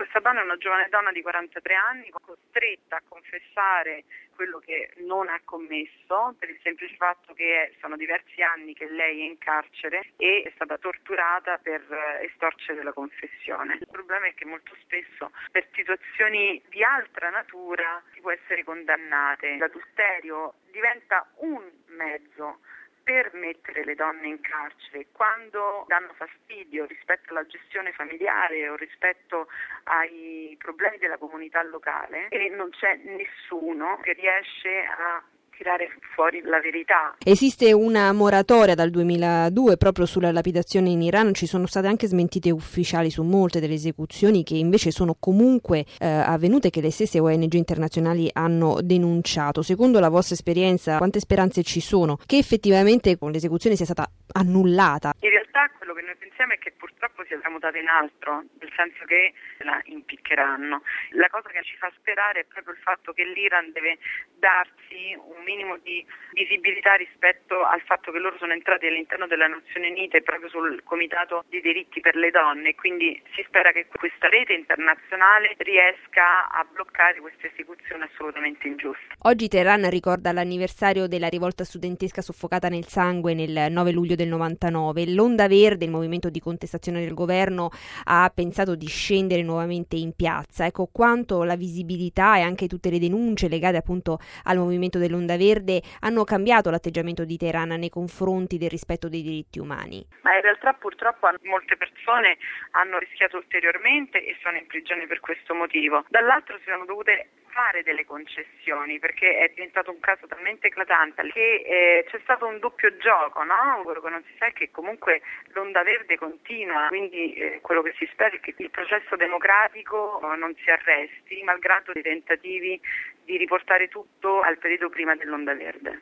Questa donna è una giovane donna di 43 anni, costretta a confessare quello che non ha commesso per il semplice fatto che sono diversi anni che lei è in carcere e è stata torturata per estorcere la confessione. Il problema è che molto spesso per situazioni di altra natura si può essere condannate. L'adulterio diventa un mezzo per mettere le donne in carcere quando danno fastidio rispetto alla gestione familiare o rispetto ai problemi della comunità locale e non c'è nessuno che riesce a tirare fuori la verità. Esiste una moratoria dal 2002 proprio sulla lapidazione in Iran, ci sono state anche smentite ufficiali su molte delle esecuzioni che invece sono comunque avvenute, che le stesse ONG internazionali hanno denunciato. Secondo la vostra esperienza, quante speranze ci sono che effettivamente con l'esecuzione sia stata annullata? In realtà quello che noi pensiamo è che purtroppo sia tramutata in altro, nel senso che la impiccheranno. La cosa che ci fa sperare è proprio il fatto che l'Iran deve darsi un minimo di visibilità rispetto al fatto che loro sono entrati all'interno delle Nazioni Unite proprio sul Comitato dei diritti per le donne, quindi si spera che questa rete internazionale riesca a bloccare queste esecuzioni assolutamente ingiuste. Oggi Teheran ricorda l'anniversario della rivolta studentesca soffocata nel sangue nel 9 luglio del 99. L'Onda Verde, il movimento di contestazione del governo, ha pensato di scendere nuovamente in piazza. Ecco quanto la visibilità e anche tutte le denunce legate appunto al movimento dell'Onda Verde hanno cambiato l'atteggiamento di Teheran nei confronti del rispetto dei diritti umani. Ma in realtà purtroppo molte persone hanno rischiato ulteriormente e sono in prigione per questo motivo. Dall'altro si sono dovute fare delle concessioni perché è diventato un caso talmente eclatante che c'è stato un doppio gioco, no? Quello che non si sa è che comunque l'Onda Verde continua, quindi quello che si spera è che il processo democratico non si arresti malgrado i tentativi di riportare tutto al periodo prima dell'Onda Verde.